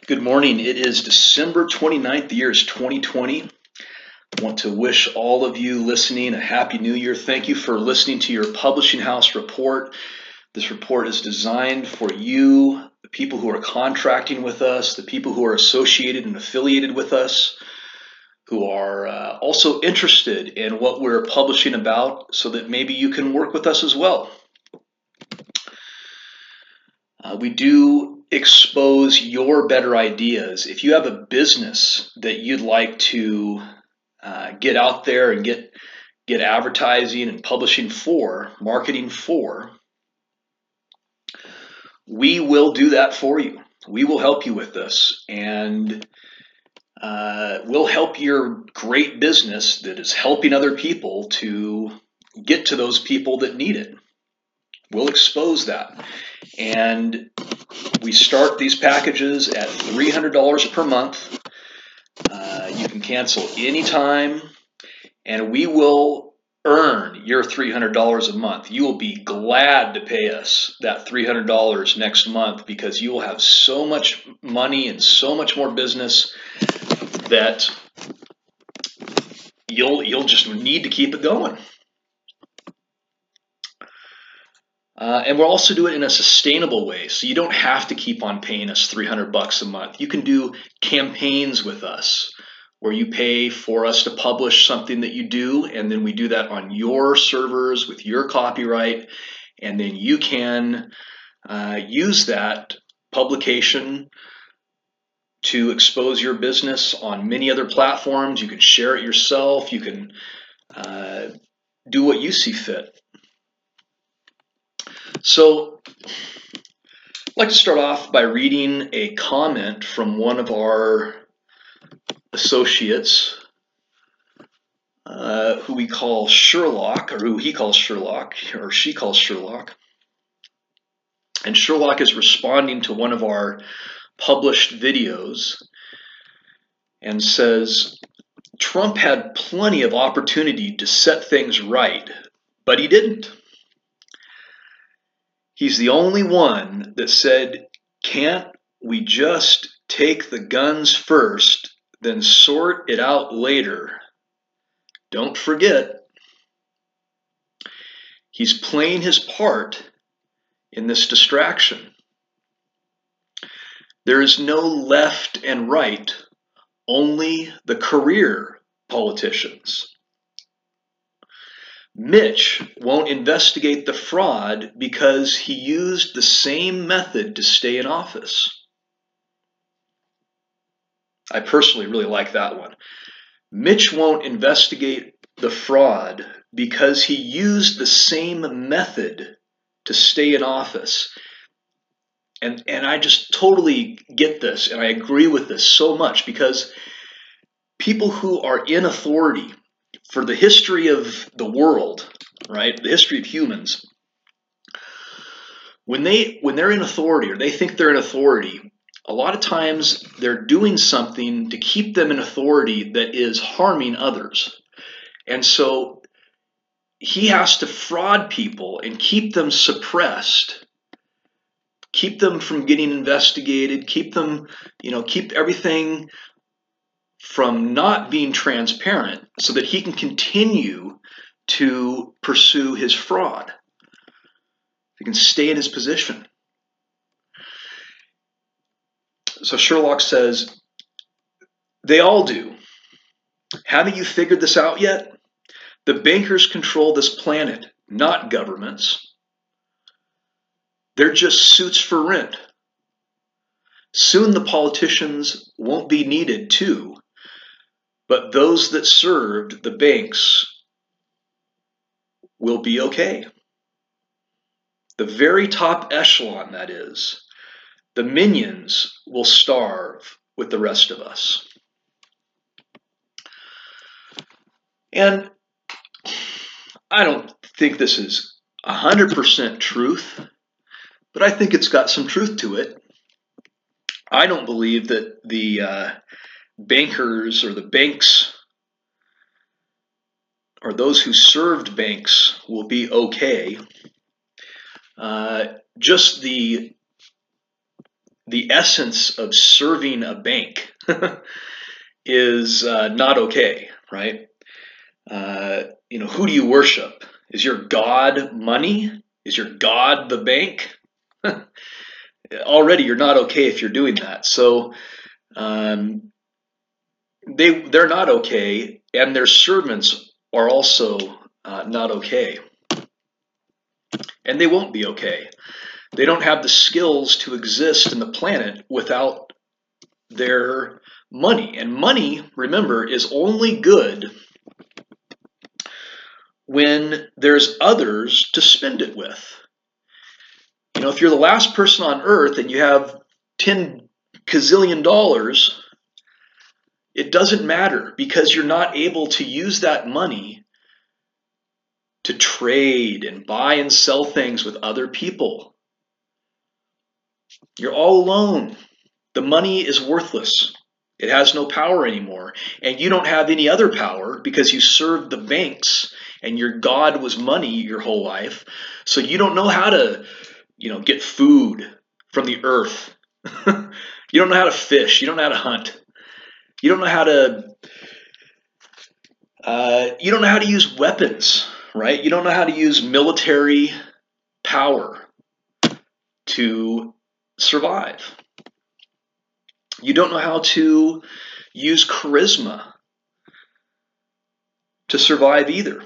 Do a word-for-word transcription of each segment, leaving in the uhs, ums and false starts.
Good morning. It is December twenty-ninth. The year is twenty twenty. I want to wish all of you listening a happy new year. Thank you for listening to your Publishing House report. This report is designed for you, the people who are contracting with us, the people who are associated and affiliated with us, who are uh, also interested in what we're publishing about, so that maybe you can work with us as well. Uh, we do expose your better ideas. If you have a business that you'd like to uh, get out there and get get advertising and publishing for, marketing for, we will do that for you. We will help you with this, and uh, we'll help your great business that is helping other people to get to those people that need it. We'll expose that. And we start these packages at three hundred dollars per month. Uh, you can cancel anytime, and we will earn your three hundred dollars a month. You will be glad to pay us that three hundred dollars next month, because you will have so much money and so much more business that you'll you'll just need to keep it going. Uh, and we'll also do it in a sustainable way, so you don't have to keep on paying us three hundred bucks a month. You can do campaigns with us where you pay for us to publish something that you do, and then we do that on your servers with your copyright, and then you can uh, use that publication to expose your business on many other platforms. You can share it yourself. You can uh, do what you see fit. So I'd like to start off by reading a comment from one of our associates, uh, who we call Sherlock, or who he calls Sherlock, or she calls Sherlock. And Sherlock is responding to one of our published videos and says, Trump had plenty of opportunity to set things right, but he didn't. He's the only one that said, can't we just take the guns first, then sort it out later? Don't forget, he's playing his part in this distraction. There is no left and right, only the career politicians. Mitch won't investigate the fraud because he used the same method to stay in office. I personally really like that one. Mitch won't investigate the fraud because he used the same method to stay in office. And, and I just totally get this, and I agree with this so much, because people who are in authority for the history of the world, right, the history of humans, when they when they're in authority, or they think they're in authority, a lot of times they're doing something to keep them in authority that is harming others. And so he has to fraud people and keep them suppressed, keep them from getting investigated, keep them, you know, keep everything from not being transparent, so that he can continue to pursue his fraud. He can stay in his position. So Sherlock says, they all do. Haven't you figured this out yet? The bankers control this planet, not governments. They're just suits for rent. Soon the politicians won't be needed too, but those that served the banks will be okay. The very top echelon, that is, the minions will starve with the rest of us. And I don't think this is one hundred percent truth, but I think it's got some truth to it. I don't believe that the uh, bankers or the banks or those who served banks will be okay. Uh, just the the essence of serving a bank is uh, not okay, right? Uh, you know, who do you worship? Is your God money? Is your God the bank? Already, you're not okay if you're doing that. So um, they they're not okay, and their servants are also uh, not okay, and they won't be okay. They don't have the skills to exist in the planet without their money. And money, remember, is only good when there's others to spend it with. You know, if you're the last person on earth and you have ten gazillion dollars, it doesn't matter because you're not able to use that money to trade and buy and sell things with other people. You're all alone. The money is worthless. It has no power anymore. And you don't have any other power because you served the banks and your God was money your whole life. So you don't know how to, you know, get food from the earth. You don't know how to fish. You don't know how to hunt. You don't know how to, uh, you don't know how to use weapons, right? You don't know how to use military power to survive. You don't know how to use charisma to survive either,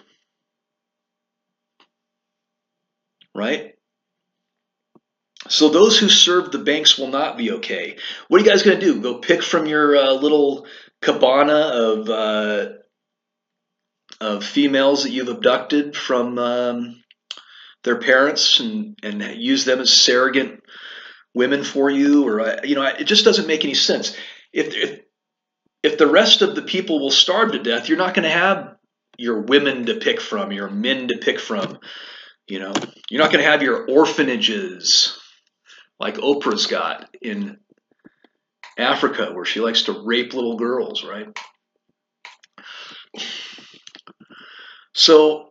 right? So those who serve the banks will not be okay. What are you guys going to do? Go pick from your uh, little cabana of uh, of females that you've abducted from um, their parents and, and use them as surrogate women for you? Or, uh, you know, it just doesn't make any sense. If, if, if the rest of the people will starve to death, you're not going to have your women to pick from, your men to pick from. You know, you're not going to have your orphanages like Oprah's got in Africa, where she likes to rape little girls, right? So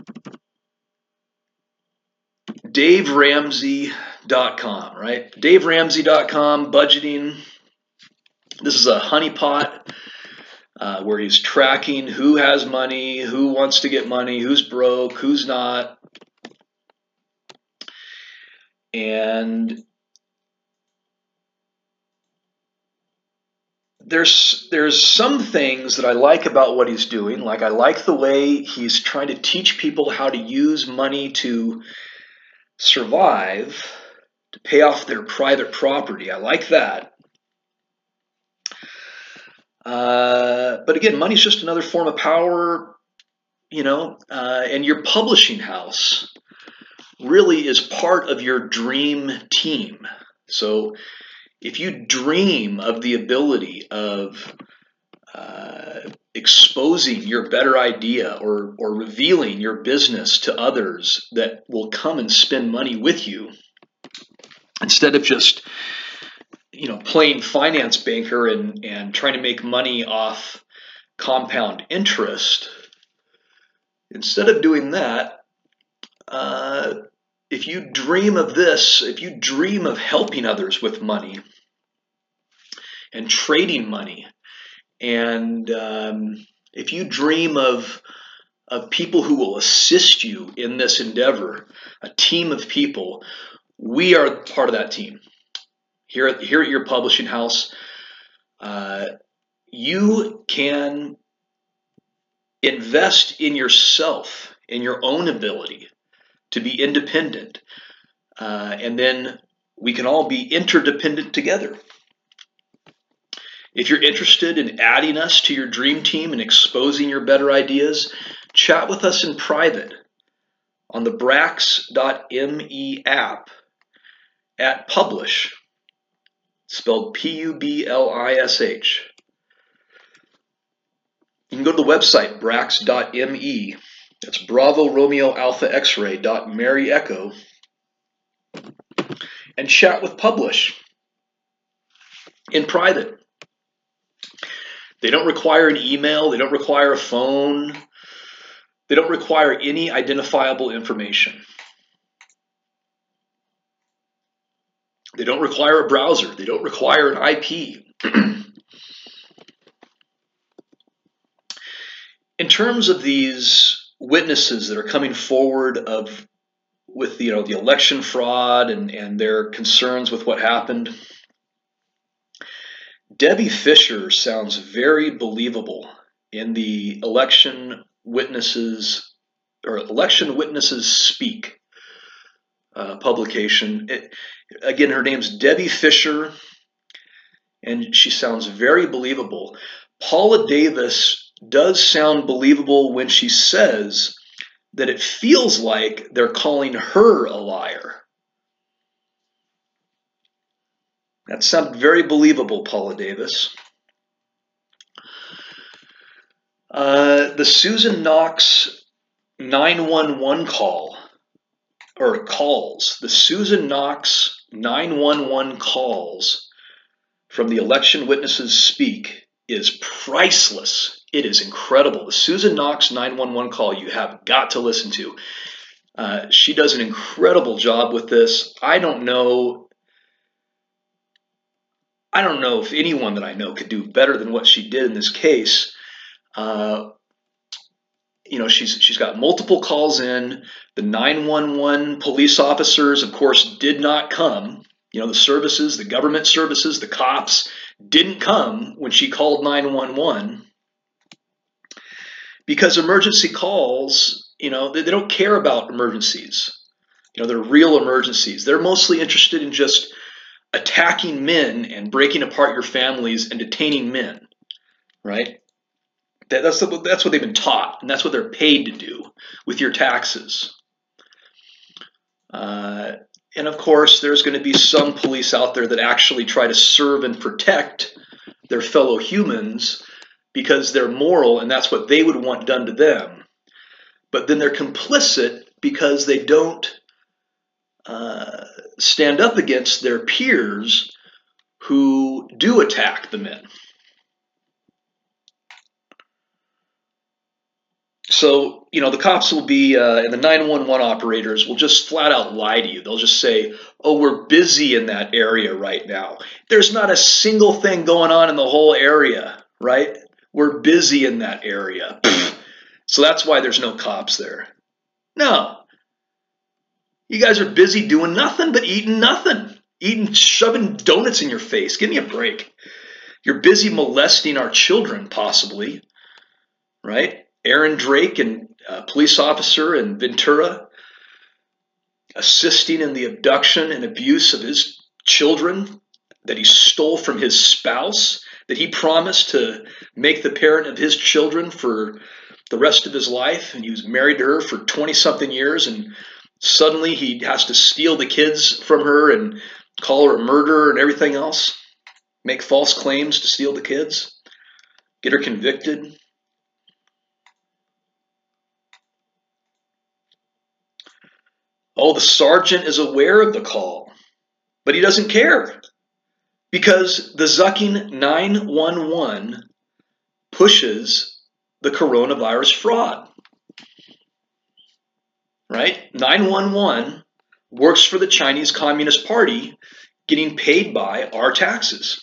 Dave Ramsey dot com, right? Dave Ramsey dot com, budgeting. This is a honeypot uh, where he's tracking who has money, who wants to get money, who's broke, who's not. And there's there's some things that I like about what he's doing. Like I like the way he's trying to teach people how to use money to survive, to pay off their private property. I like that. Uh, but again, money's just another form of power, you know, uh, and your publishing house really is part of your dream team. So if you dream of the ability of uh, exposing your better idea or, or revealing your business to others that will come and spend money with you, instead of just, you know, playing finance banker and, and trying to make money off compound interest, instead of doing that, uh, if you dream of this, if you dream of helping others with money and trading money, and um, if you dream of of people who will assist you in this endeavor, a team of people, we are part of that team. Here at, here at your publishing house, uh, you can invest in yourself, in your own ability to be independent, uh, and then we can all be interdependent together. If you're interested in adding us to your dream team and exposing your better ideas, chat with us in private on the Brax dot me app at Publish, spelled P U B L I S H. You can go to the website, Brax dot me. That's Bravo Romeo Alpha X-ray dot Mary Echo, and chat with Publish in private. They don't require an email. They don't require a phone. They don't require any identifiable information. They don't require a browser. They don't require an I P. In terms of these witnesses that are coming forward of with you know the election fraud and, and their concerns with what happened, Debbie Fisher sounds very believable in the election witnesses or election witnesses speak uh, publication. It, again, her name's Debbie Fisher, and she sounds very believable. Paula Davis does sound believable when she says that it feels like they're calling her a liar. That sounded very believable, Paula Davis. Uh, the Susan Knox nine one one call, or calls, the Susan Knox nine one one calls from the election witnesses speak is priceless. It is incredible. The Susan Knox nine one one call you have got to listen to. Uh, she does an incredible job with this. I don't know. I don't know if anyone that I know could do better than what she did in this case. Uh, you know, she's she's got multiple calls in. The nine one one police officers, of course, did not come. You know, the services, the government services, the cops didn't come when she called nine one one. Because emergency calls, you know, they, they don't care about emergencies. You know, they're real emergencies. They're mostly interested in just attacking men and breaking apart your families and detaining men, right? That, that's, the, that's what they've been taught, and that's what they're paid to do with your taxes. Uh, and of course, there's going to be some police out there that actually try to serve and protect their fellow humans because they're moral and that's what they would want done to them. But then they're complicit because they don't uh, stand up against their peers who do attack the men. So, you know, the cops will be, uh, and the nine one one operators will just flat out lie to you. They'll just say, oh, we're busy in that area right now. There's not a single thing going on in the whole area, right? We're busy in that area. So that's why there's no cops there. No. You guys are busy doing nothing but eating nothing. Eating, shoving donuts in your face. Give me a break. You're busy molesting our children, possibly, right? Aaron Drake, and a police officer in Ventura, assisting in the abduction and abuse of his children that he stole from his spouse, that he promised to make the parent of his children for the rest of his life. And he was married to her for twenty-something years, and suddenly he has to steal the kids from her and call her a murderer and everything else, make false claims to steal the kids, get her convicted. Oh, the sergeant is aware of the call, but he doesn't care because the Zucking nine one one pushes the coronavirus fraud, right? nine one one works for the Chinese Communist Party, getting paid by our taxes,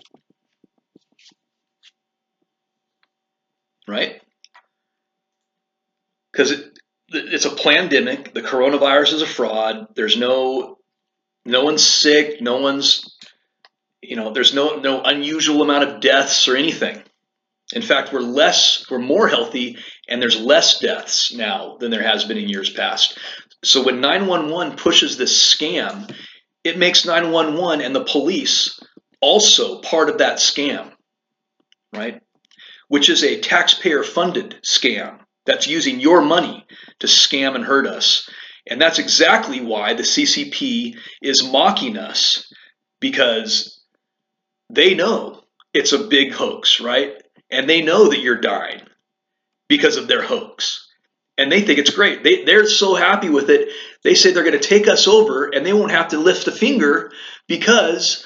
right? Because it It's a pandemic. The coronavirus is a fraud. There's no, no one's sick. No one's, you know, there's no, no unusual amount of deaths or anything. In fact, we're less, we're more healthy, and there's less deaths now than there has been in years past. So when nine one one pushes this scam, it makes nine one one and the police also part of that scam, right? Which is a taxpayer-funded scam. That's using your money to scam and hurt us. And that's exactly why the C C P is mocking us, because they know it's a big hoax, right? And they know that you're dying because of their hoax. And they think it's great. They, they're so happy with it. They say they're going to take us over and they won't have to lift a finger because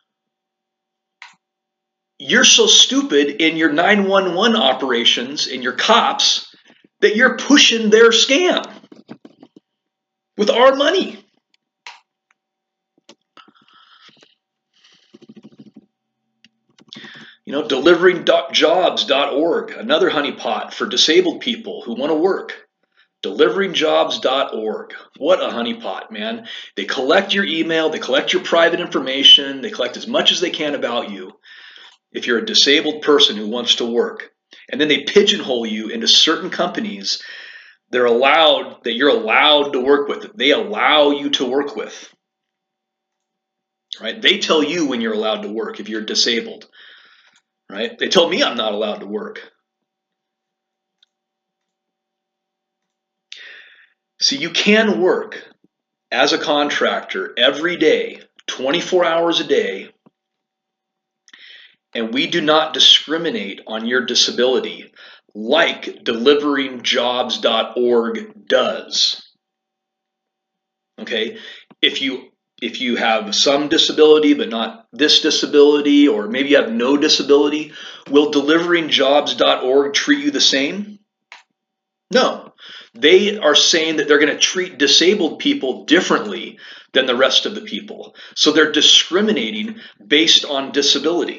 you're so stupid in your nine one one operations and your cops that you're pushing their scam with our money. You know, delivering jobs dot org, another honeypot for disabled people who want to work. delivering jobs dot org. What a honeypot, man. They collect your email, they collect your private information, they collect as much as they can about you if you're a disabled person who wants to work. And then they pigeonhole you into certain companies they're allowed, that you're allowed to work with, that they allow you to work with. Right? They tell you when you're allowed to work if you're disabled. Right? They tell me I'm not allowed to work. See, you can work as a contractor every day, twenty-four hours a day, and we do not discriminate on your disability like delivering jobs dot org does. Okay? If you if you have some disability but not this disability, or maybe you have no disability, will delivering jobs dot org treat you the same? No. They are saying that they're going to treat disabled people differently than the rest of the people. So they're discriminating based on disability.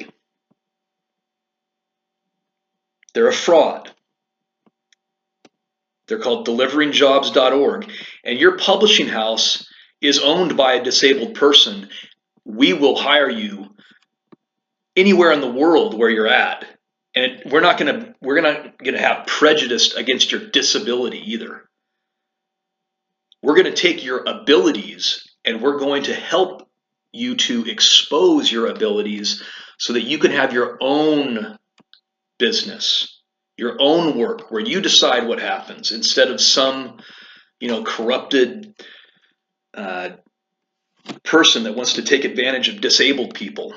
They're a fraud. They're called delivering jobs dot org. And your publishing house is owned by a disabled person. We will hire you anywhere in the world where you're at. And we're not going to we're not going to have prejudice against your disability either. We're going to take your abilities and we're going to help you to expose your abilities so that you can have your own business, your own work, where you decide what happens instead of some, you know, corrupted uh, person that wants to take advantage of disabled people.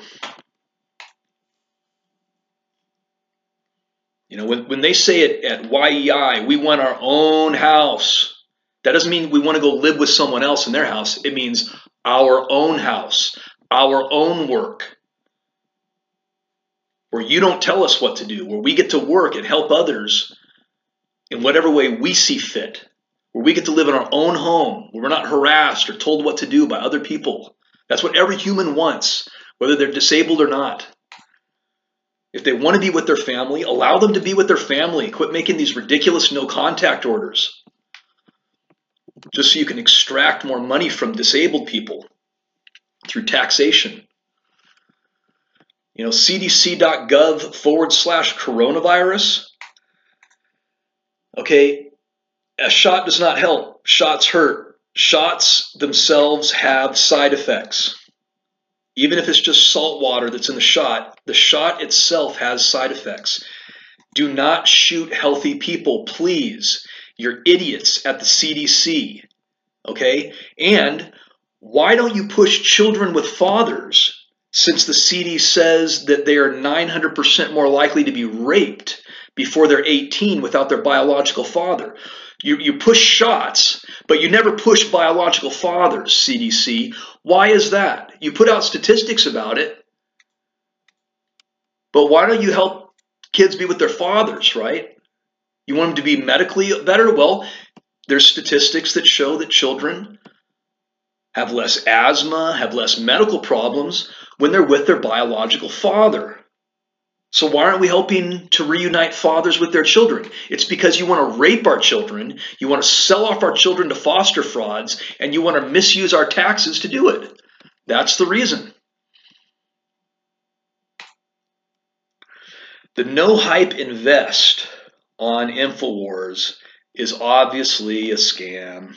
You know, when, when they say it at Y E I, we want our own house, that doesn't mean we want to go live with someone else in their house. It means our own house, our own work, where you don't tell us what to do, where we get to work and help others in whatever way we see fit, where we get to live in our own home, where we're not harassed or told what to do by other people. That's what every human wants, whether they're disabled or not. If they want to be with their family, allow them to be with their family. Quit making these ridiculous no contact orders just so you can extract more money from disabled people through taxation. You know, C D C dot gov forward slash coronavirus. Okay, a shot does not help. Shots hurt. Shots themselves have side effects. Even if it's just salt water that's in the shot, the shot itself has side effects. Do not shoot healthy people, please. You're idiots at the C D C, okay? And why don't you push children with fathers, since the C D C says that they are nine hundred percent more likely to be raped before they're eighteen without their biological father? You, you push shots, but you never push biological fathers, C D C. Why is that? You put out statistics about it, but why don't you help kids be with their fathers, right? You want them to be medically better? Well, there's statistics that show that children have less asthma, have less medical problems when they're with their biological father. So why aren't we helping to reunite fathers with their children? It's because you want to rape our children, you want to sell off our children to foster frauds, and you want to misuse our taxes to do it. That's the reason. The no hype invest on InfoWars is obviously a scam.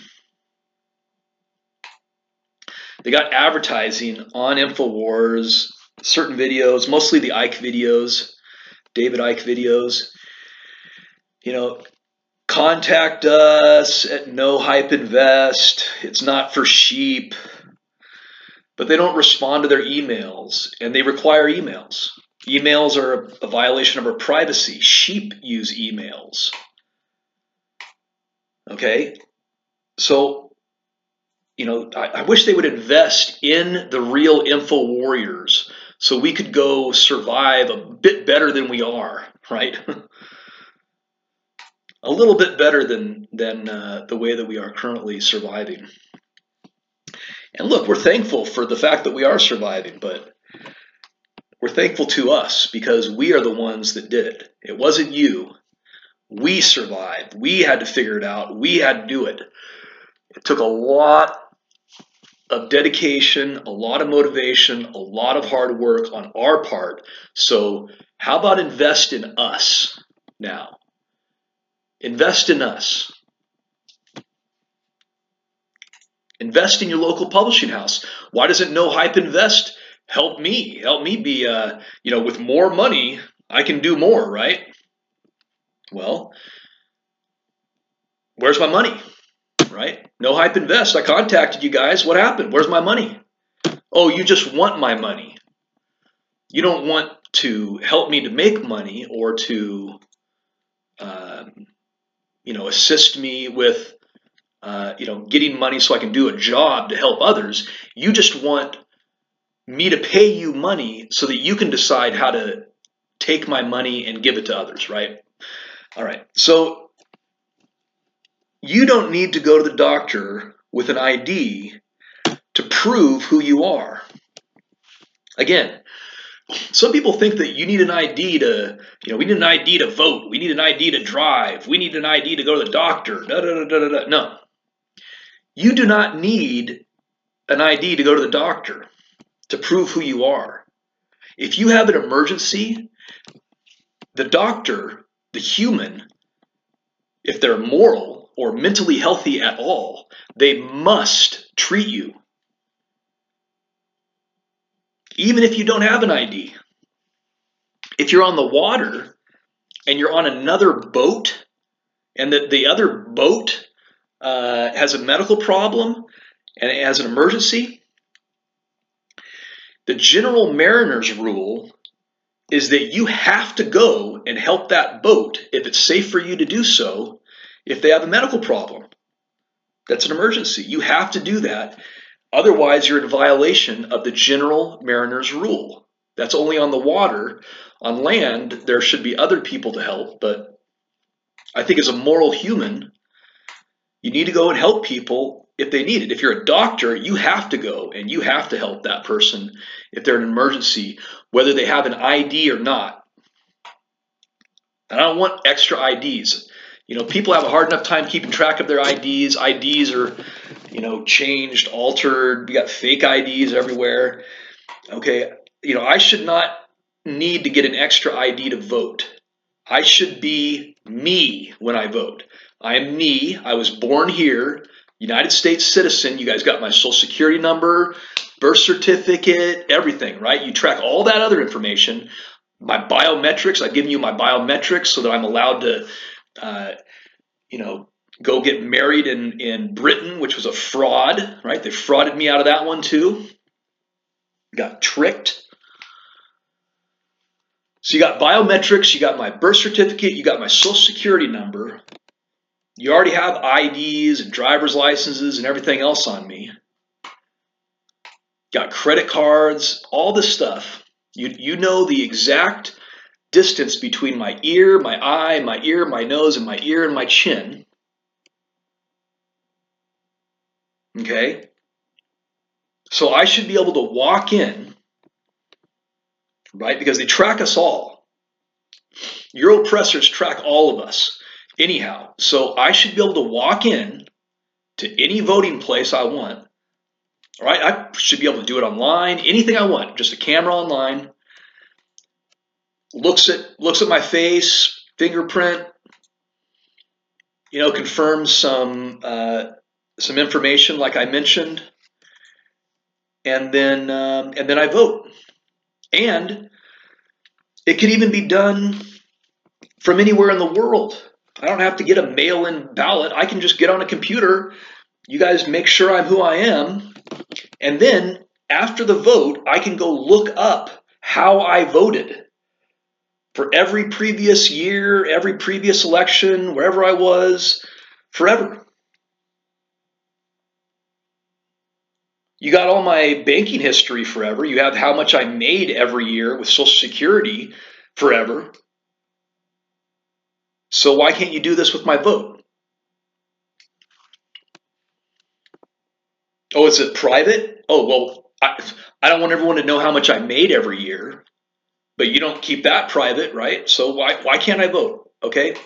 They got advertising on InfoWars, certain videos, mostly the Ike videos, David Ike videos. You know, contact us at No Hype Invest. It's not for sheep. But they don't respond to their emails, and they require emails. Emails are a violation of our privacy. Sheep use emails. Okay? So, you know, I, I wish they would invest in the real info warriors so we could go survive a bit better than we are, right? A little bit better than, than uh, the way that we are currently surviving. And look, we're thankful for the fact that we are surviving, but we're thankful to us because we are the ones that did it. It wasn't you. We survived. We had to figure it out. We had to do it. It took a lot of dedication, a lot of motivation, a lot of hard work on our part. So how about invest in us now? Invest in us. Invest in your local publishing house. Why doesn't No Hype Invest help me? Help me be, uh, you know, with more money, I can do more, right? Well, where's my money, right? No Hype Invest. I contacted you guys. What happened? Where's my money? Oh, you just want my money. You don't want to help me to make money or to, um, you know, assist me with, uh, you know, getting money so I can do a job to help others. You just want me to pay you money so that you can decide how to take my money and give it to others, right? All right. So you don't need to go to the doctor with an I D to prove who you are. Again, some people think that you need an I D to, you know, we need an I D to vote. We need an I D to drive. We need an I D to go to the doctor. Da, da, da, da, da. No. You do not need an I D to go to the doctor to prove who you are. If you have an emergency, the doctor, the human, if they're moral or mentally healthy at all, they must treat you. Even if you don't have an I D. If you're on the water and you're on another boat and the, the other boat uh, has a medical problem and it has an emergency, the general mariner's rule is that you have to go and help that boat if it's safe for you to do so if they have a medical problem. That's an emergency. You have to do that. Otherwise, you're in violation of the general mariner's rule. That's only on the water. On land, there should be other people to help, but I think as a moral human, you need to go and help people if they need it. If you're a doctor, you have to go and you have to help that person if they're in an emergency, whether they have an I D or not. And I don't want extra I Ds. You know, people have a hard enough time keeping track of their I Ds. I Ds are, you know, changed, altered. We got fake I Ds everywhere. Okay, you know, I should not need to get an extra I D to vote. I should be me when I vote. I am me. I was born here, United States citizen. You guys got my social security number, birth certificate, everything, right? You track all that other information. My biometrics, I've given you my biometrics so that I'm allowed to, uh, you know, go get married in, in Britain, which was a fraud, right? They frauded me out of that one too. Got tricked. So you got biometrics, you got my birth certificate, you got my social security number. You already have I Ds and driver's licenses and everything else on me. Got credit cards, all this stuff. You, you know the exact distance between my ear, my eye, my ear, my nose, and my ear and my chin. Okay? So I should be able to walk in, right? Because they track us all. Your oppressors track all of us. Anyhow, so I should be able to walk in to any voting place I want. All right, I should be able to do it online, anything I want, just a camera online. Looks at looks at my face, fingerprint, you know, confirms some uh, some information like I mentioned, and then um, and then I vote. And it can even be done from anywhere in the world. I don't have to get a mail-in ballot. I can just get on a computer. You guys make sure I'm who I am. And then after the vote, I can go look up how I voted for every previous year, every previous election, wherever I was, forever. You got all my banking history forever. You have how much I made every year with Social Security forever. So why can't you do this with my vote? Oh, is it private? Oh, well, I, I don't want everyone to know how much I made every year. But you don't keep that private, right? So why why can't I vote? Okay.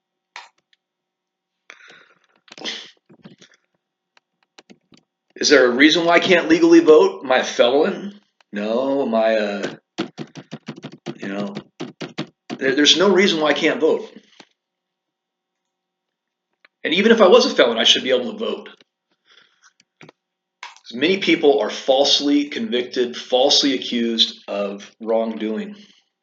Is there a reason why I can't legally vote? Am I a felon? No. Am I a, you know, there, there's no reason why I can't vote. And even if I was a felon, I should be able to vote. Many people are falsely convicted, falsely accused of wrongdoing.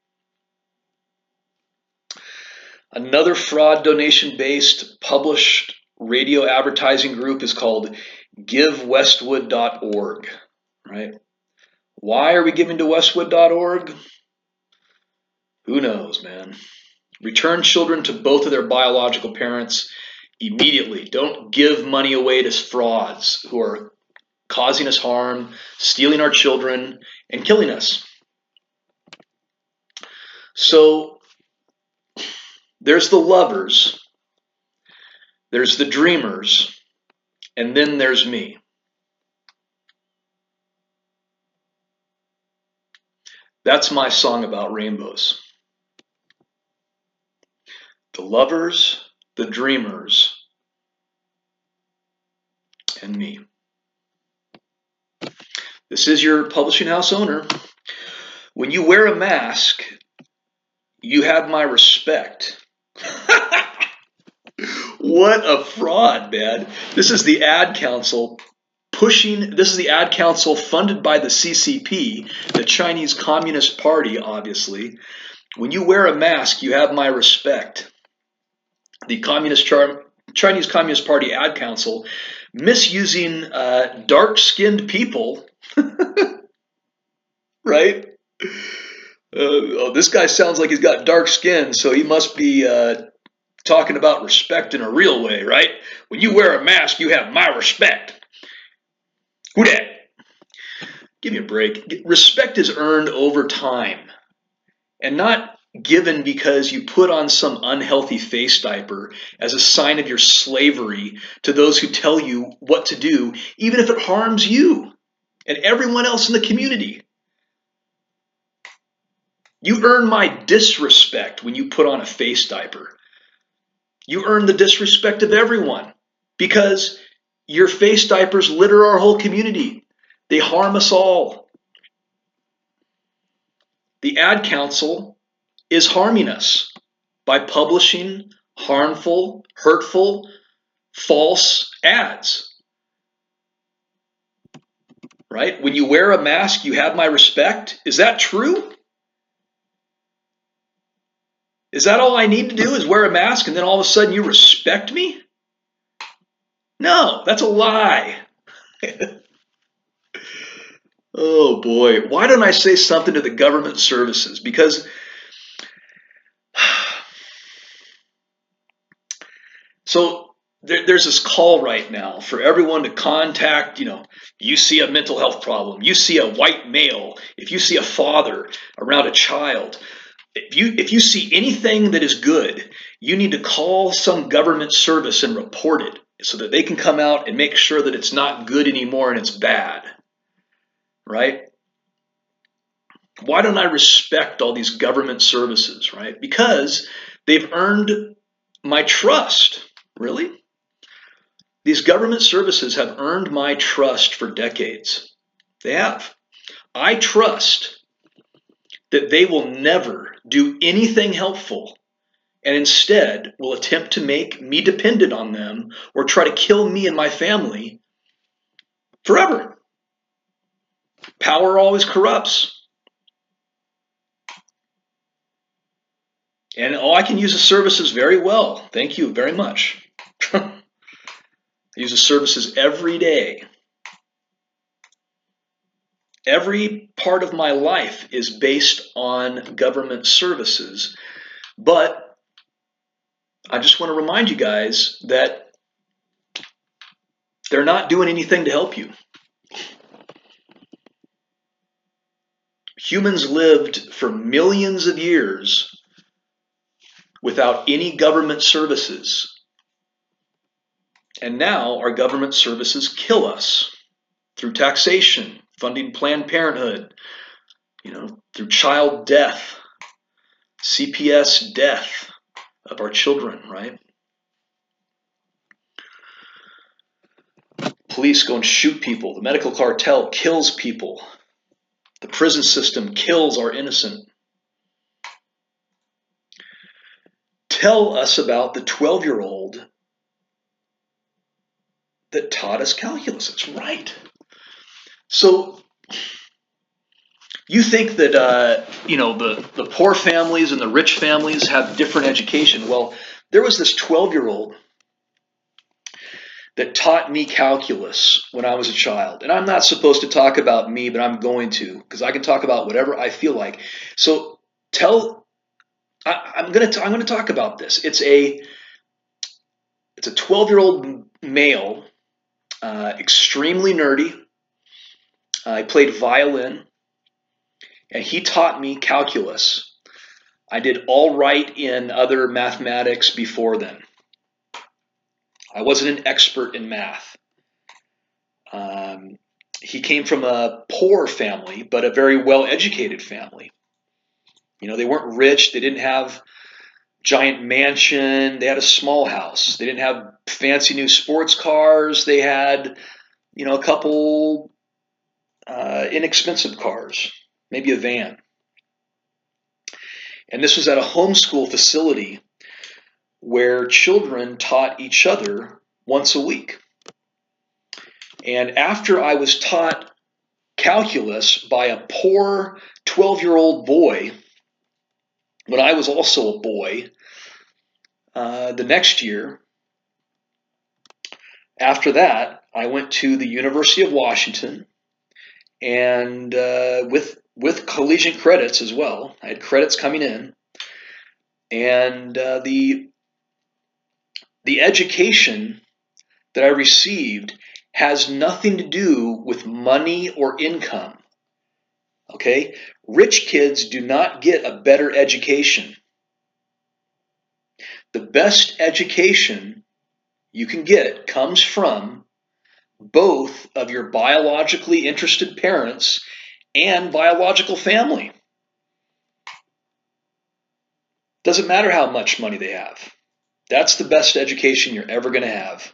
Another fraud donation-based published radio advertising group is called give westwood dot org, right? Why are we giving to westwood dot org? Who knows, man? Return children to both of their biological parents immediately. Don't give money away to frauds who are causing us harm, stealing our children, and killing us. So there's the lovers, there's the dreamers, and then there's me. That's my song about rainbows. The lovers, the dreamers, and me. This is your publishing house owner. When you wear a mask, you have my respect. What a fraud, man. This is the ad council pushing, this is the ad council funded by the C C P, the Chinese Communist Party, obviously. When you wear a mask, you have my respect. The Communist Char Chinese Communist Party ad council misusing uh, dark-skinned people, right? Uh, oh, this guy sounds like he's got dark skin, so he must be uh, talking about respect in a real way, right? When you wear a mask, you have my respect. Who dat? Give me a break. Respect is earned over time and not given because you put on some unhealthy face diaper as a sign of your slavery to those who tell you what to do, even if it harms you and everyone else in the community. You earn my disrespect when you put on a face diaper. You earn the disrespect of everyone because your face diapers litter our whole community. They harm us all. The ad council is harming us by publishing harmful, hurtful, false ads. Right? When you wear a mask, you have my respect. Is that true? Is that all I need to do is wear a mask and then all of a sudden you respect me? No, that's a lie. Oh boy, why don't I say something to the government services? Because so there, there's this call right now for everyone to contact, you know, you see a mental health problem, you see a white male, if you see a father around a child, if you if you see anything that is good, you need to call some government service and report it so that they can come out and make sure that it's not good anymore and it's bad. Right? Why don't I respect all these government services, right? Because they've earned my trust. Really? These government services have earned my trust for decades. They have. I trust that they will never do anything helpful and instead will attempt to make me dependent on them or try to kill me and my family forever. Power always corrupts. And oh, I can use the services very well. Thank you very much. I use the services every day. Every part of my life is based on government services. But I just want to remind you guys that they're not doing anything to help you. Humans lived for millions of years without any government services. And now our government services kill us through taxation, funding Planned Parenthood, you know, through child death, C P S death of our children, right? Police go and shoot people. The medical cartel kills people. The prison system kills our innocent. Tell us about the twelve-year-old that taught us calculus. That's right. So you think that uh, you know the, the poor families and the rich families have different education. Well, there was this twelve-year-old that taught me calculus when I was a child. And I'm not supposed to talk about me, but I'm going to, because I can talk about whatever I feel like. So tell I, I'm gonna t- I'm gonna talk about this. It's a it's a twelve-year-old male, uh, extremely nerdy. Uh, I played violin, and he taught me calculus. I did all right in other mathematics before then. I wasn't an expert in math. Um, he came from a poor family, but a very well-educated family. You know, they weren't rich. They didn't have giant mansion. They had a small house. They didn't have fancy new sports cars. They had, you know, a couple uh, inexpensive cars, maybe a van. And this was at a homeschool facility where children taught each other once a week. And after I was taught calculus by a poor twelve-year-old boy, when I was also a boy, uh, the next year, after that, I went to the University of Washington, and uh, with with collegiate credits as well. I had credits coming in, and uh, the the education that I received has nothing to do with money or income. Okay, rich kids do not get a better education. The best education you can get comes from both of your biologically interested parents and biological family. Doesn't matter how much money they have. That's the best education you're ever going to have.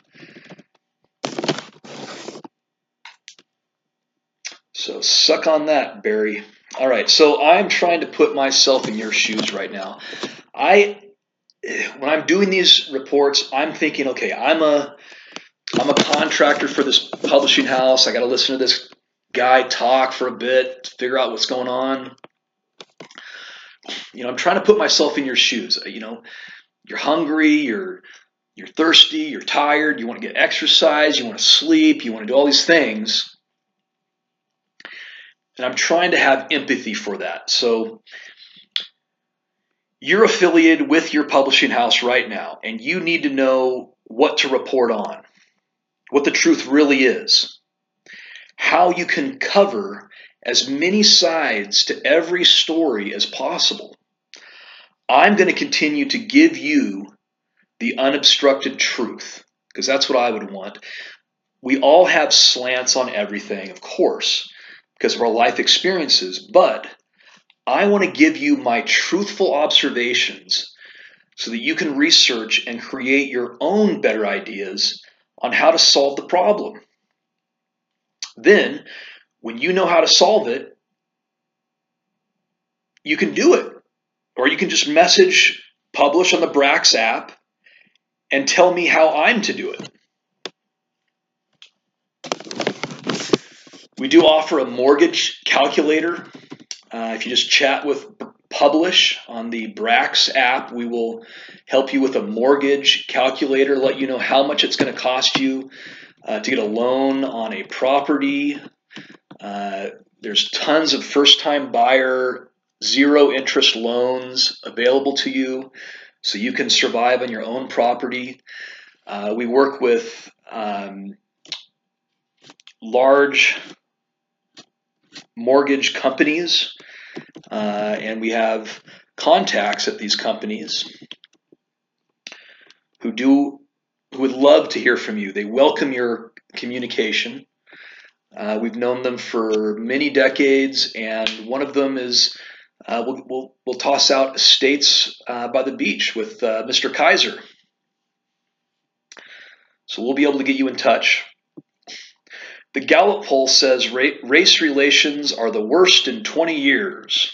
So suck on that, Barry. All right, so I'm trying to put myself in your shoes right now. I, when I'm doing these reports, I'm thinking, okay, I'm a, I'm a contractor for this publishing house. I got to listen to this guy talk for a bit, figure out what's going on. You know, I'm trying to put myself in your shoes. You know, you're hungry, you're you're thirsty, you're tired, you want to get exercise, you want to sleep, you want to do all these things. And I'm trying to have empathy for that. So you're affiliated with your publishing house right now, and you need to know what to report on, what the truth really is, how you can cover as many sides to every story as possible. I'm going to continue to give you the unobstructed truth, because that's what I would want. We all have slants on everything, of course, because of our life experiences, but I want to give you my truthful observations so that you can research and create your own better ideas on how to solve the problem. Then, when you know how to solve it, you can do it. Or you can just message publish on the Brax app and tell me how I'm to do it. We do offer a mortgage calculator. Uh, if you just chat with Publish on the Brax app, we will help you with a mortgage calculator, let you know how much it's going to cost you uh, to get a loan on a property. Uh, there's tons of first-time buyer, zero interest loans available to you so you can survive on your own property. Uh, we work with um, large mortgage companies, uh, and we have contacts at these companies who do who would love to hear from you. They welcome your communication. Uh, we've known them for many decades, and one of them is uh, we'll, we'll, we'll toss out estates uh, by the beach with uh, Mister Kaiser. So we'll be able to get you in touch. The Gallup poll says ra- race relations are the worst in twenty years.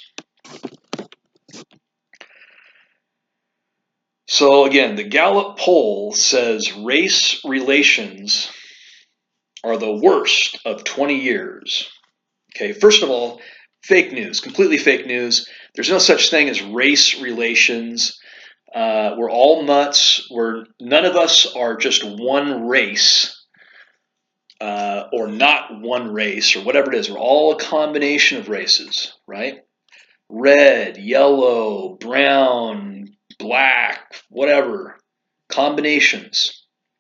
So again, the Gallup poll says race relations are the worst of twenty years. Okay, first of all, fake news, completely fake news. There's no such thing as race relations. Uh, we're all nuts. We're none of us are just one race, uh, or not one race, or whatever it is. We're all a combination of races, right? Red, yellow, brown, black, whatever. Combinations.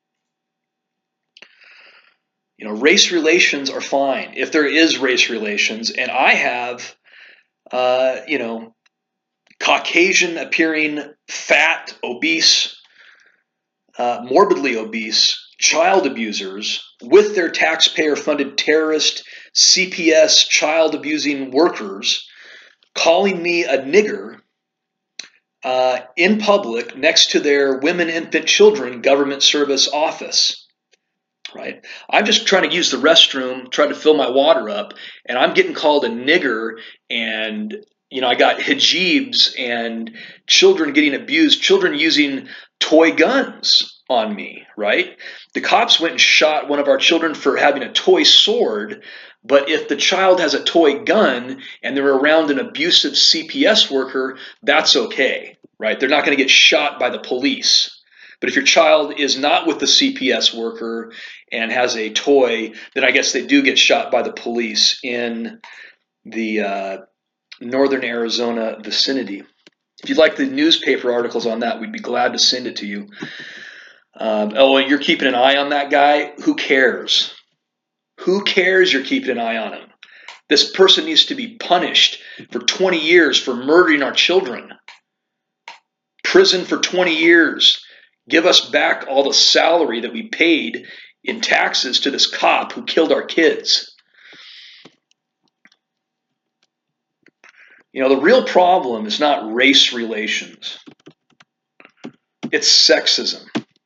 You know, race relations are fine if there is race relations, and I have, uh, you know, Caucasian appearing, fat, obese, uh, morbidly obese child abusers with their taxpayer funded terrorist C P S child abusing workers calling me a nigger uh, in public next to their women, infant, children government service office. Right? I'm just trying to use the restroom, trying to fill my water up, and I'm getting called a nigger, and you know, I got hijabs and children getting abused, children using toy guns on me, right? The cops went and shot one of our children for having a toy sword, but if the child has a toy gun and they're around an abusive C P S worker, that's okay, right? They're not going to get shot by the police. But if your child is not with the C P S worker and has a toy, then I guess they do get shot by the police in the uh, northern Arizona vicinity. If you'd like the newspaper articles on that, we'd be glad to send it to you. Um, oh, and you're keeping an eye on that guy? Who cares? Who cares you're keeping an eye on him? This person needs to be punished for twenty years for murdering our children. Prison for twenty years. Give us back all the salary that we paid in taxes to this cop who killed our kids. You know, the real problem is not race relations. It's sexism,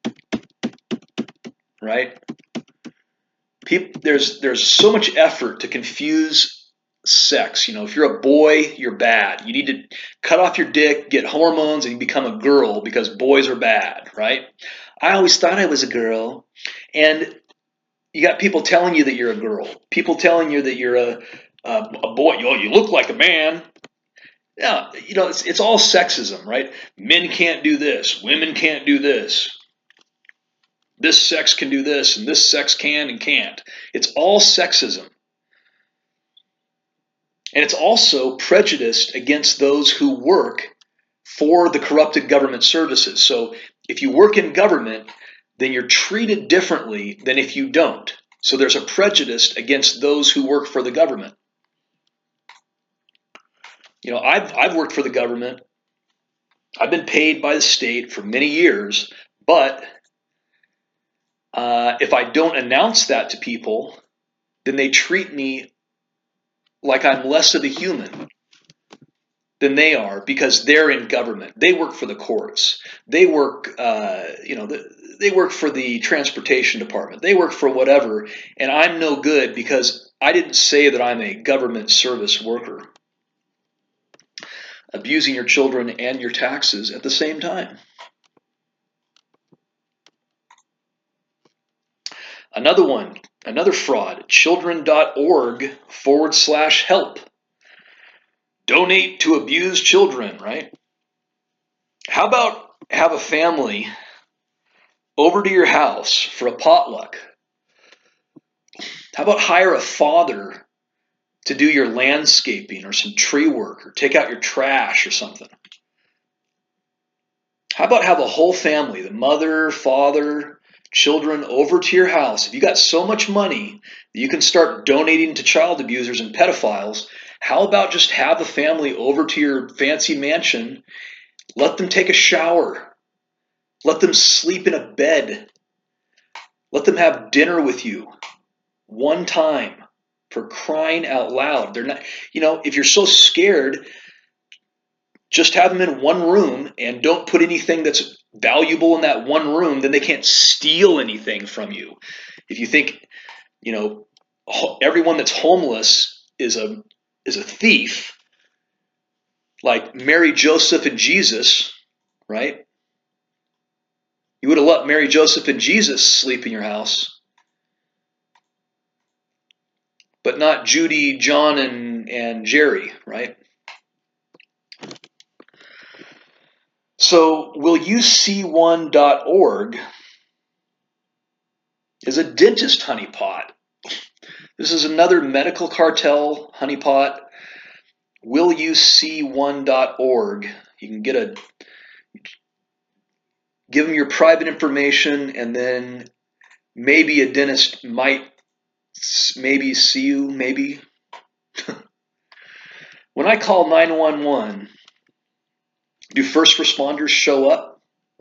right? People, there's there's so much effort to confuse sex. You know, if you're a boy, you're bad. You need to cut off your dick, get hormones, and you become a girl because boys are bad, right? I always thought I was a girl. And you got people telling you that you're a girl. People telling you that you're a, a, a boy. You, you look like a man. Yeah, you know, it's, it's all sexism, right? Men can't do this. Women can't do this. This sex can do this, and this sex can and can't. It's all sexism. And it's also prejudiced against those who work for the corrupted government services. So if you work in government, then you're treated differently than if you don't. So there's a prejudice against those who work for the government. You know, I've, I've worked for the government. I've been paid by the state for many years, but uh, if I don't announce that to people, then they treat me like I'm less of a human than they are because they're in government. They work for the courts. They work, uh, you know, the, they work for the transportation department. They work for whatever, and I'm no good because I didn't say that I'm a government service worker. Abusing your children and your taxes at the same time. Another one, another fraud, children.org forward slash help. Donate to abused children, right? How about have a family over to your house for a potluck? How about hire a father to do your landscaping or some tree work or take out your trash or something? How about have a whole family, the mother, father, children, over to your house? If you got so much money that you can start donating to child abusers and pedophiles, how about just have a family over to your fancy mansion, let them take a shower, let them sleep in a bed, let them have dinner with you one time. For crying out loud. They're not, you know, if you're so scared, just have them in one room and don't put anything that's valuable in that one room, then they can't steal anything from you. If you think, you know, everyone that's homeless is a is a thief, like Mary, Joseph, and Jesus, right? You would have let Mary, Joseph, and Jesus sleep in your house, but not Judy, John, and, and Jerry, right? So will you see one dot org is a dentist honeypot. This is another medical cartel honeypot. will you see one dot org. You can get a, give them your private information, and then maybe a dentist might maybe see you, maybe. When I call nine one one, do first responders show up?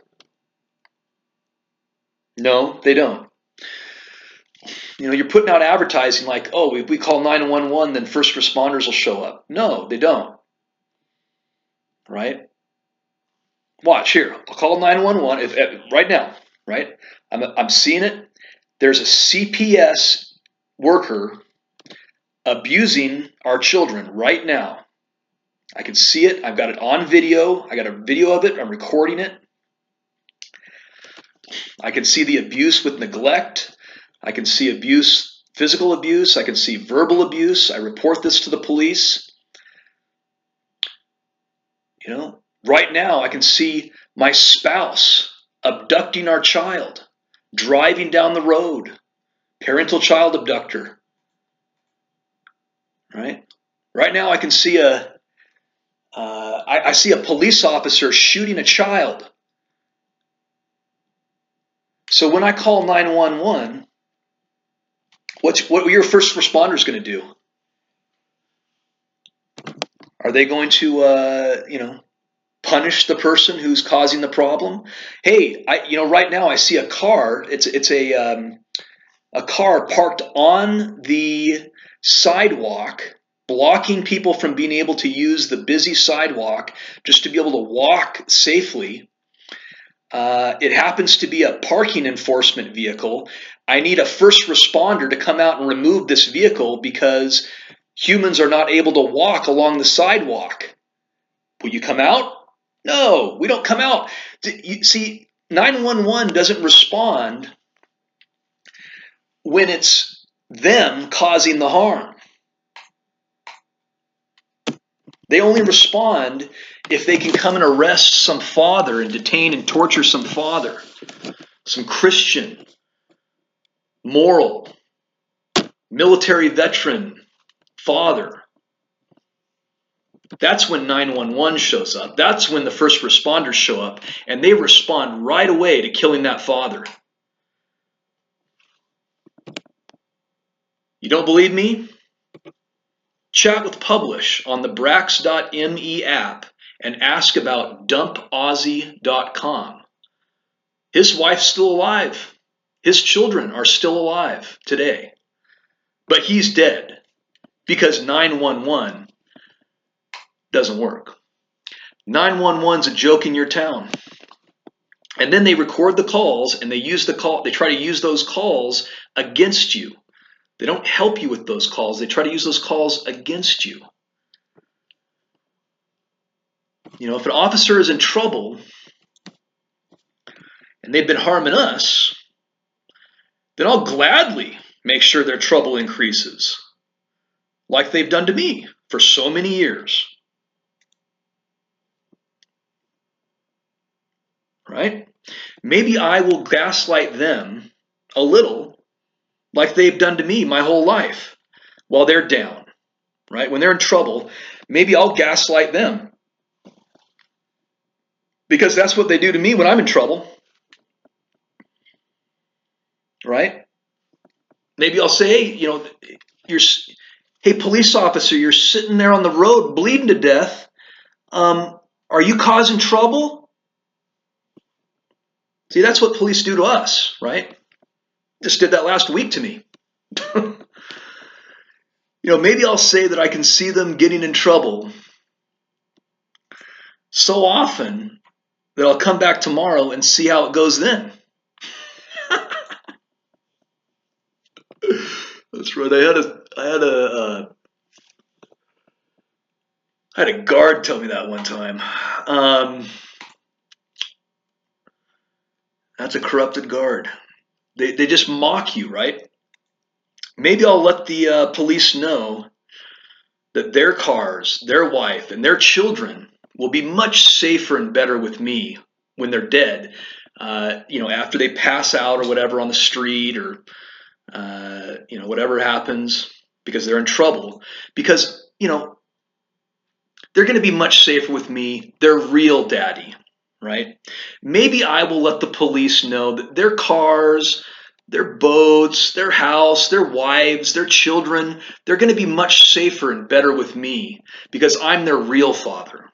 No, they don't. You know, you're putting out advertising like, oh, if we call nine one one, then first responders will show up. No, they don't. Right? Watch here. I'll call nine one one if, if, right now. Right? I'm, I'm seeing it. There's a C P S worker abusing our children right now. I can see it. I've got it on video. I got a video of it. I'm recording it. I can see the abuse with neglect. I can see abuse, physical abuse. I can see verbal abuse. I report this to the police. You know, right now I can see my spouse abducting our child, driving down the road, parental child abductor. Right? Right now I can see a, uh, I, I see a police officer shooting a child. So when I call nine one one, what's, what are your first responders going to do? Are they going to, uh, you know, punish the person who's causing the problem? Hey, I, you know, right now I see a car. It's it's a um, a car parked on the sidewalk, blocking people from being able to use the busy sidewalk just to be able to walk safely. Uh, it happens to be a parking enforcement vehicle. I need a first responder to come out and remove this vehicle because humans are not able to walk along the sidewalk. Will you come out? No, we don't come out. You see, nine one one doesn't respond when it's them causing the harm. They only respond if they can come and arrest some father and detain and torture some father, some Christian, moral, military veteran father. That's when nine one one shows up. That's when the first responders show up, and they respond right away to killing that father. You don't believe me? Chat with Publish on the Brax dot me app and ask about dump aussie dot com. His wife's still alive. His children are still alive today. But he's dead because nine one one doesn't work. nine one one's a joke in your town. And then they record the calls and they use the call, they try to use those calls against you. They don't help you with those calls. They try to use those calls against you. You know, if an officer is in trouble and they've been harming us, then I'll gladly make sure their trouble increases, like they've done to me for so many years. Right? Maybe I will gaslight them a little, like they've done to me my whole life while they're down. Right? When they're in trouble, maybe I'll gaslight them. Because that's what they do to me when I'm in trouble. Right? Maybe I'll say, hey, you know, you're, hey, police officer, you're sitting there on the road bleeding to death. Um, are you causing trouble? See, that's what police do to us, right? Just did that last week to me. You know, maybe I'll say that I can see them getting in trouble so often that I'll come back tomorrow and see how it goes then. That's right. I had a, I had a, uh, I had a guard tell me that one time. Um, that's a corrupted guard. They they just mock you, right? Maybe I'll let the uh, police know that their cars, their wife, and their children will be much safer and better with me when they're dead. Uh, you know, after they pass out or whatever on the street, or uh, you know, whatever happens, because they're in trouble. Because you know, they're going to be much safer with me. Their real daddy, right? Maybe I will let the police know that their cars, their boats, their house, their wives, their children, they're going to be much safer and better with me because I'm their real father.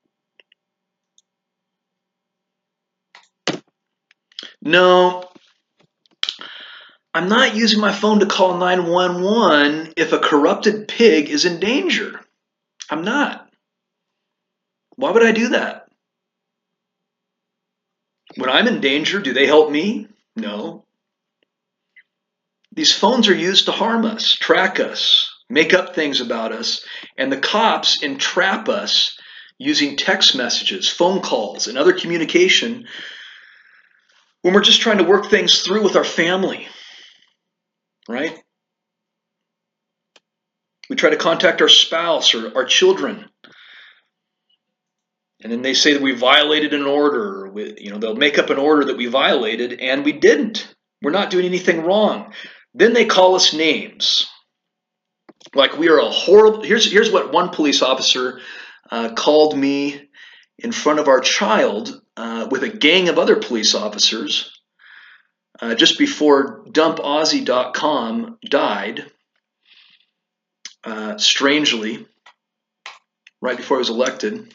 No, I'm not using my phone to call nine one one if a corrupted pig is in danger. I'm not. Why would I do that? When I'm in danger, do they help me? No. These phones are used to harm us, track us, make up things about us, and the cops entrap us using text messages, phone calls, and other communication when we're just trying to work things through with our family, right? We try to contact our spouse or our children, and then they say that we violated an order. We, you know, they'll make up an order that we violated, and we didn't. We're not doing anything wrong. Then they call us names. Like we are a horrible, here's, here's what one police officer uh, called me in front of our child uh, with a gang of other police officers uh, just before dump aussie dot com died, uh, strangely, right before he was elected.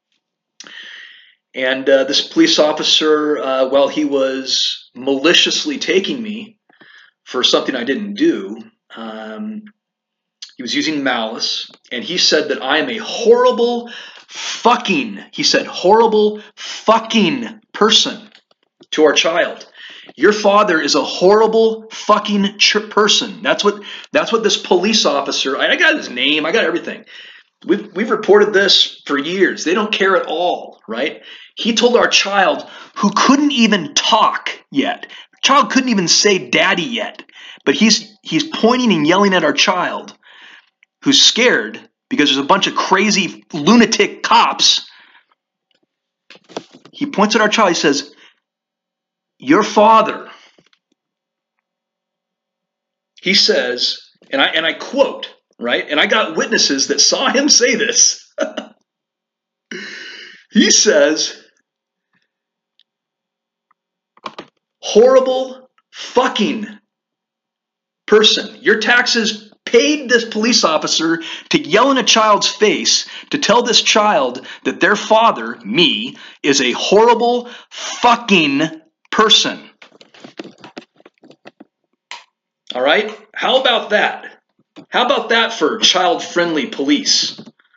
And uh, this police officer, uh, while he was maliciously taking me for something I didn't do, um, he was using malice, and he said that I am a horrible fucking, he said, horrible fucking person to our child. Your father is a horrible fucking ch- person. That's what that's what this police officer, I got his name, I got everything. We've, we've reported this for years. They don't care at all, right? He told our child, who couldn't even talk yet, the child couldn't even say daddy yet, but he's he's pointing and yelling at our child, who's scared because there's a bunch of crazy lunatic cops. He points at our child, he says, your father, he says, and I and I quote, right? And I got witnesses that saw him say this. He says, horrible fucking person. Your taxes paid this police officer to yell in a child's face to tell this child that their father, me, is a horrible fucking person. All right? How about that? How about that for child-friendly police?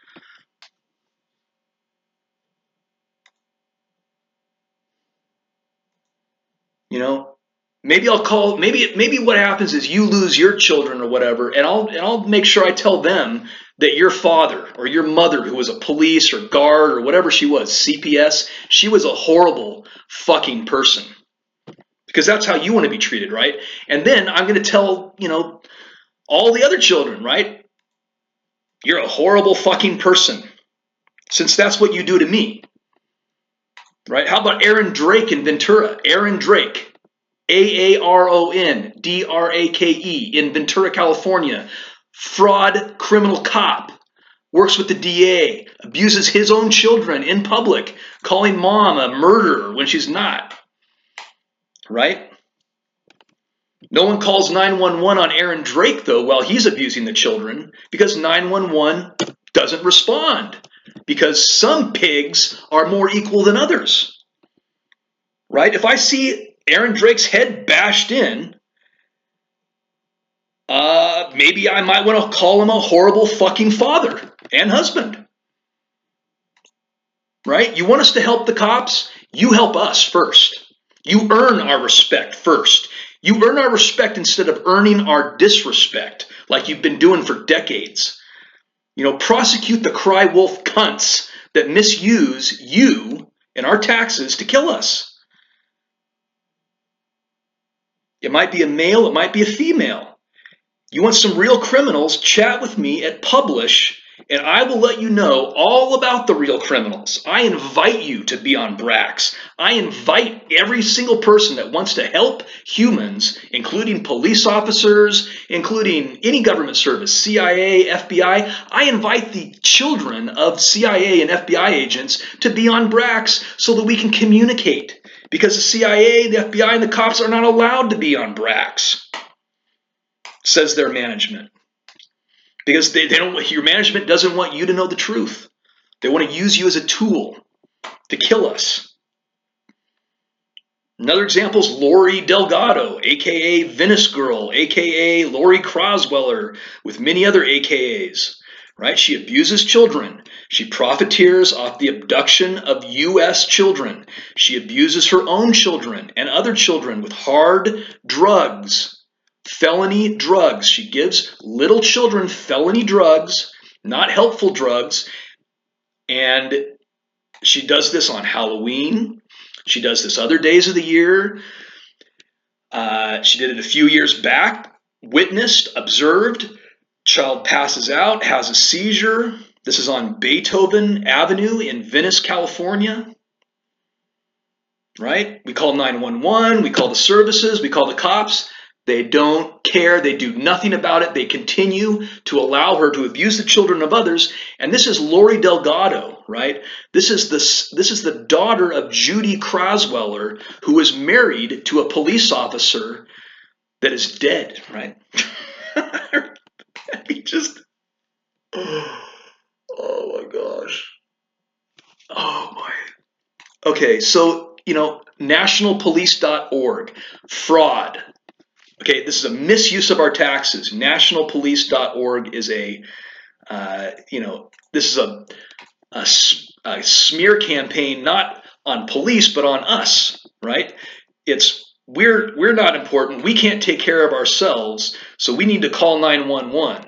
You know, maybe I'll call, maybe maybe what happens is you lose your children or whatever, and I'll and I'll make sure I tell them that your father or your mother, who was a police or guard or whatever she was, C P S, she was a horrible fucking person. Because that's how you want to be treated, right? And then I'm going to tell, you know, all the other children, right? You're a horrible fucking person, since that's what you do to me. Right? How about Aaron Drake in Ventura? Aaron Drake, A A R O N D R A K E, in Ventura, California. Fraud criminal cop. Works with the D A. Abuses his own children in public. Calling mom a murderer when she's not. Right? No one calls nine one one on Aaron Drake, though, while he's abusing the children, because nine one one doesn't respond. Because some pigs are more equal than others, right? If I see Aaron Drake's head bashed in, Uh, maybe I might want to call him a horrible fucking father and husband. Right? You want us to help the cops? You help us first. You earn our respect first. You earn our respect instead of earning our disrespect like you've been doing for decades. You know, prosecute the cry wolf cunts that misuse you and our taxes to kill us. It might be a male, it might be a female. You want some real criminals? Chat with me at Publish, and I will let you know all about the real criminals. I invite you to be on Brax. I invite every single person that wants to help humans, including police officers, including any government service, C I A, F B I. I invite the children of C I A and F B I agents to be on Brax so that we can communicate. Because the C I A, the F B I, and the cops are not allowed to be on Brax, says their management. Because they, they don't, your management doesn't want you to know the truth. They want to use you as a tool to kill us. Another example is Lori Delgado, a k a. Venice Girl, a k a. Lori Crosweller, with many other A K As. Right? She abuses children. She profiteers off the abduction of U S children. She abuses her own children and other children with hard drugs, felony drugs. She gives little children felony drugs, not helpful drugs, and she does this on Halloween. She does this other days of the year. Uh, she did it a few years back, witnessed, observed. Child passes out, has a seizure. This is on Beethoven Avenue in Venice, California. Right? We call nine one one, we call the services, we call the cops. They don't care. They do nothing about it. They continue to allow her to abuse the children of others. And this is Lori Delgado, right? This is the, this is the daughter of Judy Crosweller, who was married to a police officer that is dead, right? He just, oh my gosh. Oh my. Okay, so, you know, national police dot org, fraud. Okay, this is a misuse of our taxes. national police dot org is a, uh, you know, this is a, a, a smear campaign, not on police, but on us, right? It's, we're, we're not important. We can't take care of ourselves, so we need to call nine one one.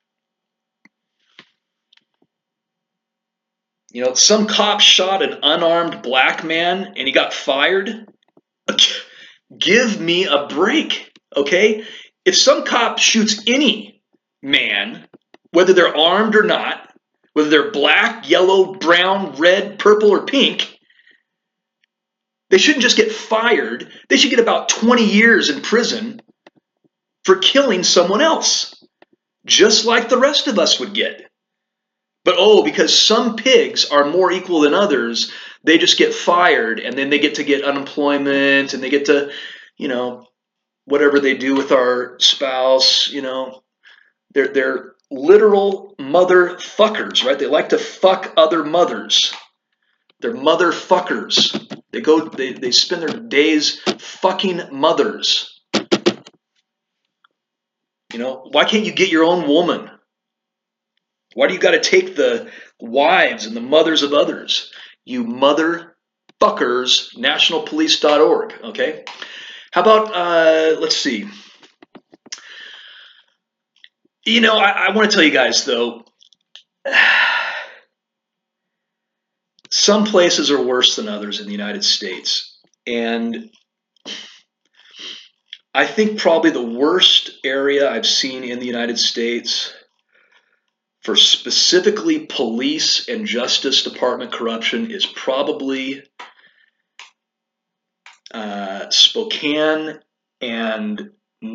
You know, some cop shot an unarmed black man and he got fired. Give me a break, okay? If some cop shoots any man, whether they're armed or not, whether they're black, yellow, brown, red, purple, or pink, they shouldn't just get fired. They should get about twenty years in prison for killing someone else, just like the rest of us would get. But oh, because some pigs are more equal than others, they just get fired, and then they get to get unemployment, and they get to, you know, whatever they do with our spouse, you know, they're, they're literal motherfuckers, right? They like to fuck other mothers. They're motherfuckers. They go, they, they spend their days fucking mothers. You know, why can't you get your own woman? Why do you got to take the wives and the mothers of others? You motherfuckers, national police dot org, okay? How about, uh, let's see. You know, I, I want to tell you guys, though, some places are worse than others in the United States. And I think probably the worst area I've seen in the United States for specifically police and Justice Department corruption is probably uh, Spokane and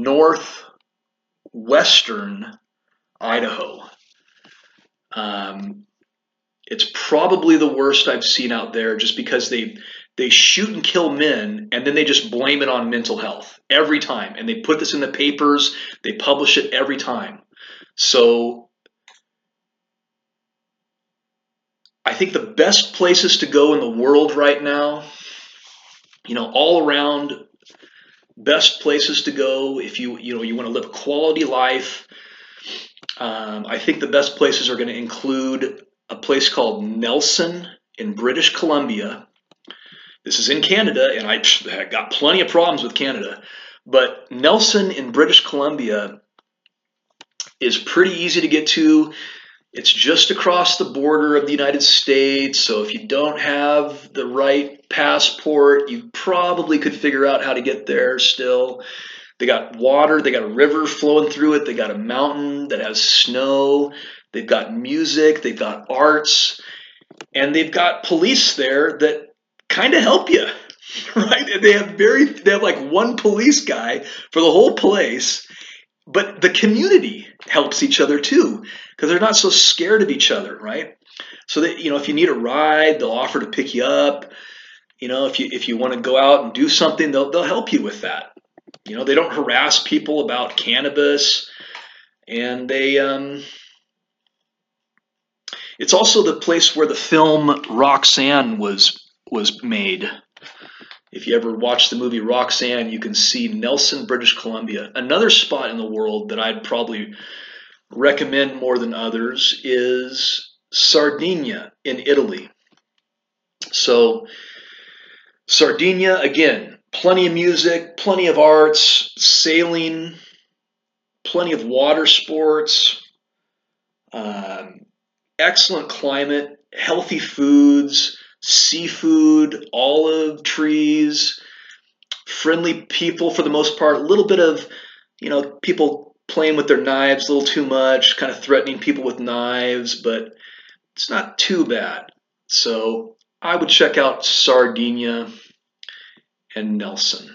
northwestern Idaho. Um, it's probably the worst I've seen out there, just because they they shoot and kill men and then they just blame it on mental health every time. And they put this in the papers, they publish it every time. So I think the best places to go in the world right now, you know, all around best places to go if you you know you want to live a quality life. Um, I think the best places are going to include a place called Nelson in British Columbia. This is in Canada, and I, I got plenty of problems with Canada. But Nelson in British Columbia is pretty easy to get to. It's just across the border of the United States, so if you don't have the right passport, you probably could figure out how to get there still. They got water, they got a river flowing through it, they got a mountain that has snow, they've got music, they've got arts, and they've got police there that kind of help you, right? And they have very, they have like one police guy for the whole place. But the community helps each other too, because they're not so scared of each other, right? So that, you know, if you need a ride, they'll offer to pick you up. You know, if you if you want to go out and do something, they'll they'll help you with that. You know, they don't harass people about cannabis, and they um, it's also the place where the film Roxanne was was made. If you ever watch the movie Roxanne, you can see Nelson, British Columbia. Another spot in the world that I'd probably recommend more than others is Sardinia in Italy. So Sardinia, again, plenty of music, plenty of arts, sailing, plenty of water sports, um, excellent climate, healthy foods, seafood, olive trees, friendly people for the most part. A little bit of, you know, people playing with their knives a little too much, kind of threatening people with knives, but it's not too bad. So I would check out Sardinia and Nelson.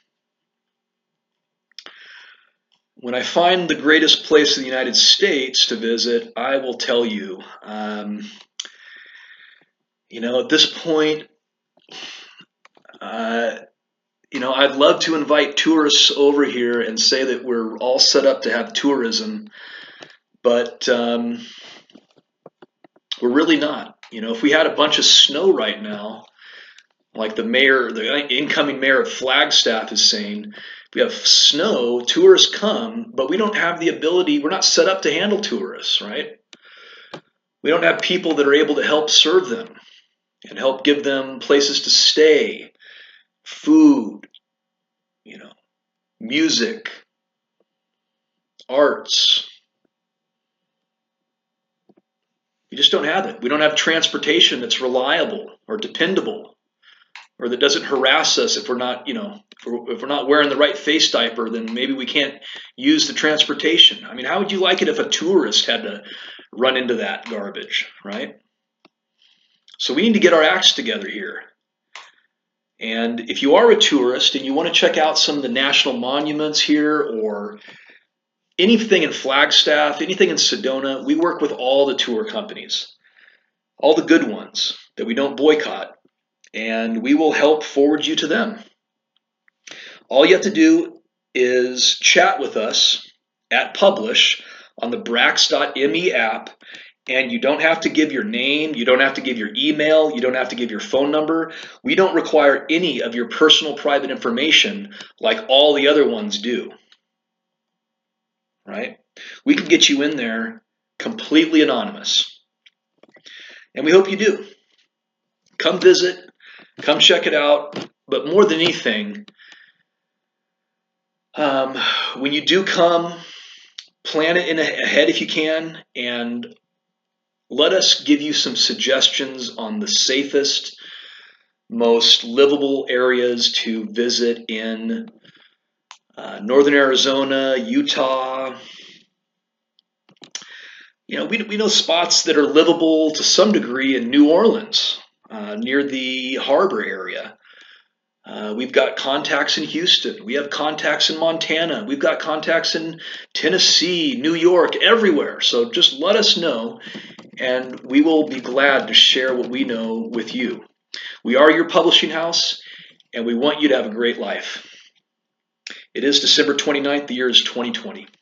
When I find the greatest place in the United States to visit, I will tell you. Um, you know, at this point, uh, you know, I'd love to invite tourists over here and say that we're all set up to have tourism, but um, we're really not. You know, if we had a bunch of snow right now, like the mayor, the incoming mayor of Flagstaff is saying, if we have snow, tourists come, but we don't have the ability, we're not set up to handle tourists, right? We don't have people that are able to help serve them and help give them places to stay, food, you know, music, arts. We just don't have it. We don't have transportation that's reliable or dependable, or that doesn't harass us if we're not, you know, if we're, if we're not wearing the right face diaper, then maybe we can't use the transportation. I mean, how would you like it if a tourist had to run into that garbage, right? So we need to get our acts together here. And if you are a tourist and you want to check out some of the national monuments here or anything in Flagstaff, anything in Sedona, we work with all the tour companies, all the good ones that we don't boycott, and we will help forward you to them. All you have to do is chat with us at Publish on the Brax dot M E app, and you don't have to give your name, you don't have to give your email, you don't have to give your phone number. We don't require any of your personal private information like all the other ones do. Right? We can get you in there completely anonymous. And we hope you do. Come visit, come check it out, but more than anything, um, when you do come, plan it in ahead if you can, and let us give you some suggestions on the safest, most livable areas to visit in uh, northern Arizona, Utah. You know, we, we know spots that are livable to some degree in New Orleans, uh, near the harbor area. Uh, we've got contacts in Houston. We have contacts in Montana. We've got contacts in Tennessee, New York, everywhere. So just let us know, and we will be glad to share what we know with you. We are your publishing house, and we want you to have a great life. It is December twenty-ninth. The year is twenty twenty.